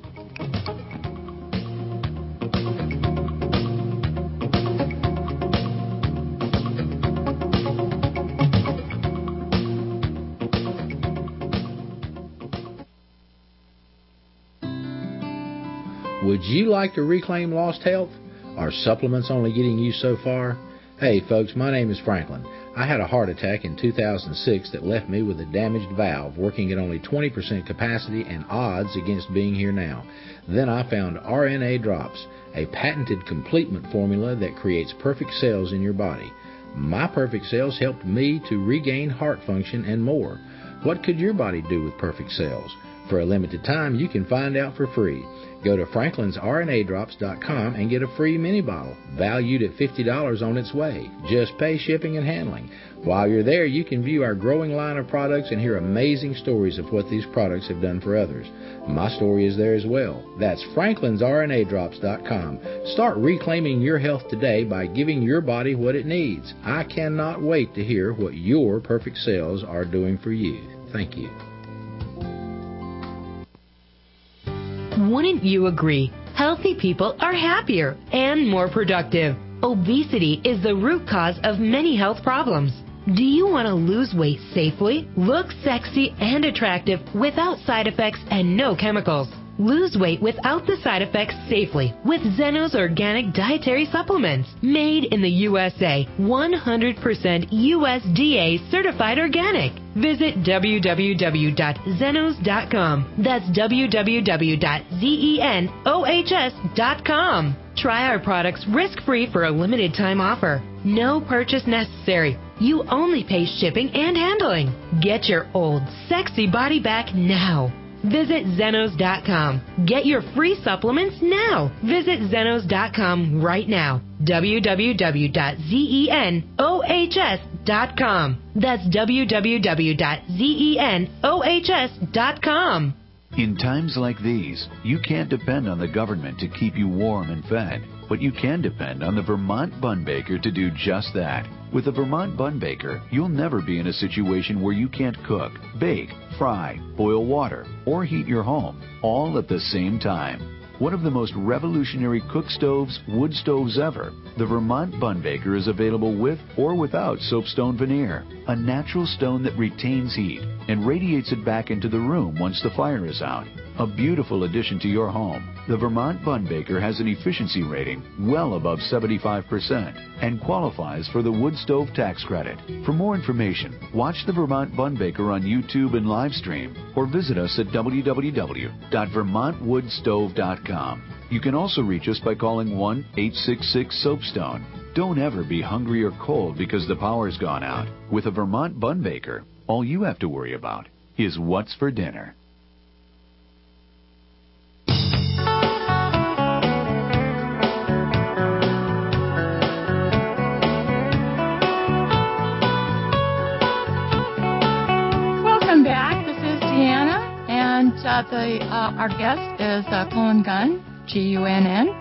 Would you like to reclaim lost health? Are supplements only getting you so far? Hey folks, my name is Franklin. I had a heart attack in two thousand six that left me with a damaged valve working at only twenty percent capacity and odds against being here now. Then I found R N A Drops, a patented complement formula that creates perfect cells in your body. My perfect cells helped me to regain heart function and more. What could your body do with perfect cells? For a limited time, you can find out for free. Go to franklins r n a drops dot com and get a free mini bottle, valued at fifty dollars on its way. Just pay shipping and handling. While you're there, you can view our growing line of products and hear amazing stories of what these products have done for others. My story is there as well. That's franklins r n a drops dot com. Start reclaiming your health today by giving your body what it needs. I cannot wait to hear what your perfect cells are doing for you. Thank you. Wouldn't you agree? Healthy people are happier and more productive. Obesity is the root cause of many health problems. Do you want to lose weight safely, look sexy and attractive without side effects and no chemicals? Lose weight without the side effects safely with Zenos Organic Dietary Supplements. Made in the U S A, one hundred percent U S D A certified organic. Visit w w w dot zenos dot com. That's w w w dot zenos dot com. Try our products risk-free for a limited time offer. No purchase necessary. You only pay shipping and handling. Get your old sexy body back now. Visit zenos dot com. Get your free supplements now. Visit zenos dot com right now. w w w dot zenos dot com. That's w w w dot zenos dot com. In times like these, you can't depend on the government to keep you warm and fed, but you can depend on the Vermont Bun Baker to do just that. With the Vermont Bun Baker, you'll never be in a situation where you can't cook, bake, fry, boil water, or heat your home, all at the same time. One of the most revolutionary cook stoves, wood stoves ever, the Vermont Bun Baker is available with or without soapstone veneer, a natural stone that retains heat and radiates it back into the room once the fire is out. A beautiful addition to your home. The Vermont Bun Baker has an efficiency rating well above seventy-five percent and qualifies for the wood stove tax credit. For more information, watch the Vermont Bun Baker on YouTube and live stream or visit us at w w w dot vermont wood stove dot com. You can also reach us by calling one eight six six soapstone. Don't ever be hungry or cold because the power's gone out. With a Vermont Bun Baker, all you have to worry about is what's for dinner. Welcome back. This is Deanna, and uh, the uh, our guest is uh, Colin Gunn, G U N N.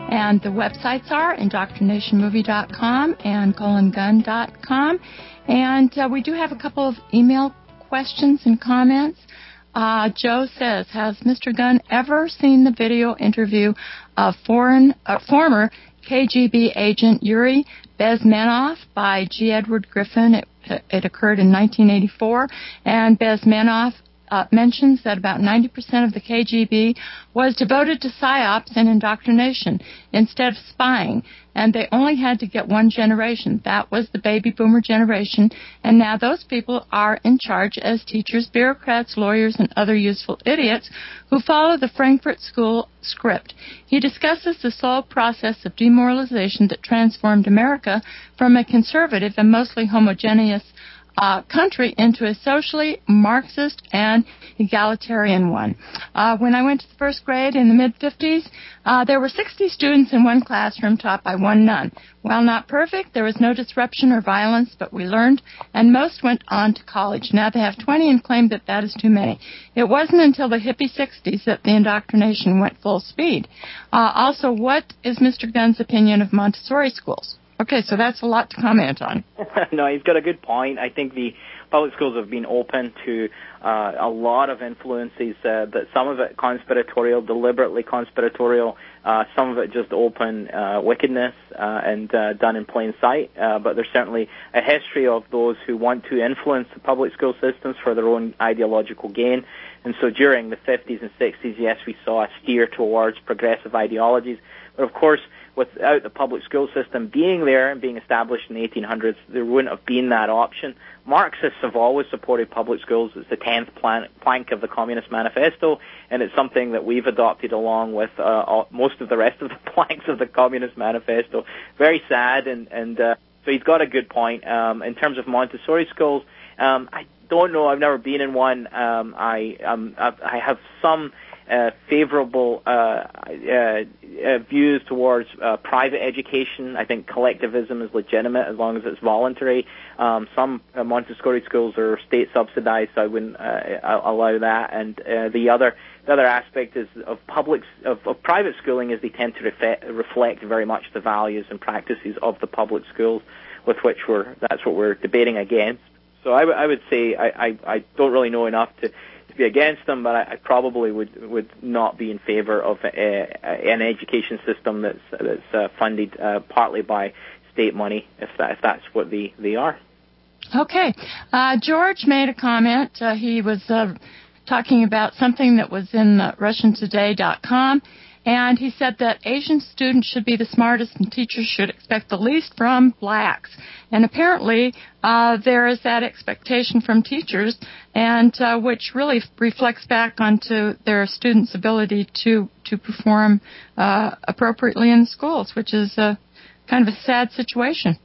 And the websites are indoctrination movie dot com and colin gunn dot com. And uh, we do have a couple of email questions and comments. Uh, Joe says, has Mister Gunn ever seen the video interview of foreign, uh, former K G B agent Yuri Bezmenov by G. Edward Griffin? It, it occurred in nineteen eighty-four, and Bezmenov Uh, mentions that about ninety percent of the K G B was devoted to psyops and indoctrination instead of spying, and they only had to get one generation. That was the baby boomer generation, and now those people are in charge as teachers, bureaucrats, lawyers, and other useful idiots who follow the Frankfurt School script. He discusses the slow process of demoralization that transformed America from a conservative and mostly homogeneous Uh, country into a socially Marxist and egalitarian one. Uh, when I went to the first grade in the mid-fifties, uh, there were sixty students in one classroom taught by one nun. While not perfect, there was no disruption or violence, but we learned, and most went on to college. Now they have twenty and claim that that is too many. It wasn't until the hippie sixties that the indoctrination went full speed. Uh, also, what is Mister Gunn's opinion of Montessori schools? Okay, so that's a lot to comment on. No, he's got a good point. I think the public schools have been open to uh, a lot of influences, uh, but some of it conspiratorial, deliberately conspiratorial, uh, some of it just open uh, wickedness uh, and uh, done in plain sight. Uh, but there's certainly a history of those who want to influence the public school systems for their own ideological gain. And so during the fifties and sixties, yes, we saw a steer towards progressive ideologies. But of course, without the public school system being there and being established in the eighteen hundreds, there wouldn't have been that option. Marxists have always supported public schools. It's the tenth plank of the Communist Manifesto, and it's something that we've adopted along with uh, most of the rest of the planks of the Communist Manifesto. Very sad, and, and uh, so he's got a good point. Um, in terms of Montessori schools, um, I don't know. I've never been in one. Um, I, um, I have some Uh, favorable uh, uh, uh, views towards uh, private education. I think collectivism is legitimate as long as it's voluntary. Um, some uh, Montessori schools are state subsidized, so I wouldn't uh, allow that. And uh, the other the other aspect is of public of, of private schooling is they tend to refe- reflect very much the values and practices of the public schools, with which we're that's what we're debating against. So I, w- I would say I, I, I don't really know enough to. be against them, but I, I probably would would not be in favor of a, a, an education system that's that's uh, funded uh, partly by state money, if that if that's what they they are. Okay, uh, George made a comment. Uh, he was uh, talking about something that was in uh, Russian Today dot com. And he said that Asian students should be the smartest and teachers should expect the least from blacks. And apparently uh, there is that expectation from teachers, and uh, which really reflects back onto their students' ability to, to perform uh, appropriately in the schools, which is a, kind of a sad situation.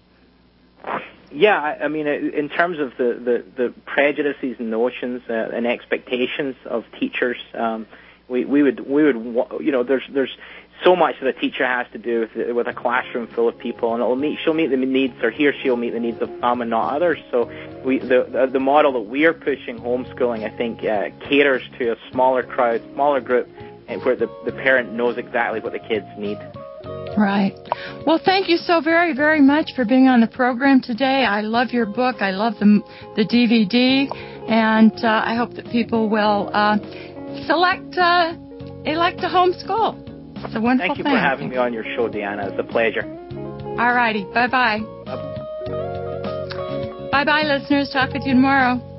Yeah, I, I mean, in terms of the, the, the prejudices and notions uh, and expectations of teachers, um, We, we would, we would, you know, there's, there's so much that a teacher has to do with, with a classroom full of people, and it'll meet, she'll meet the needs, or he or she'll meet the needs of some and not others. So we, the, the, the model that we are pushing, homeschooling, I think, uh, caters to a smaller crowd, smaller group, where the, the parent knows exactly what the kids need. Right. Well, thank you so very, very much for being on the program today. I love your book. I love the, the D V D, and uh, I hope that people will, uh, select, uh, elect to homeschool. It's a wonderful Thank you thing. for having me on your show, Deanna. It's a pleasure. All righty. Bye-bye. Bye. Bye-bye, listeners. Talk with you tomorrow.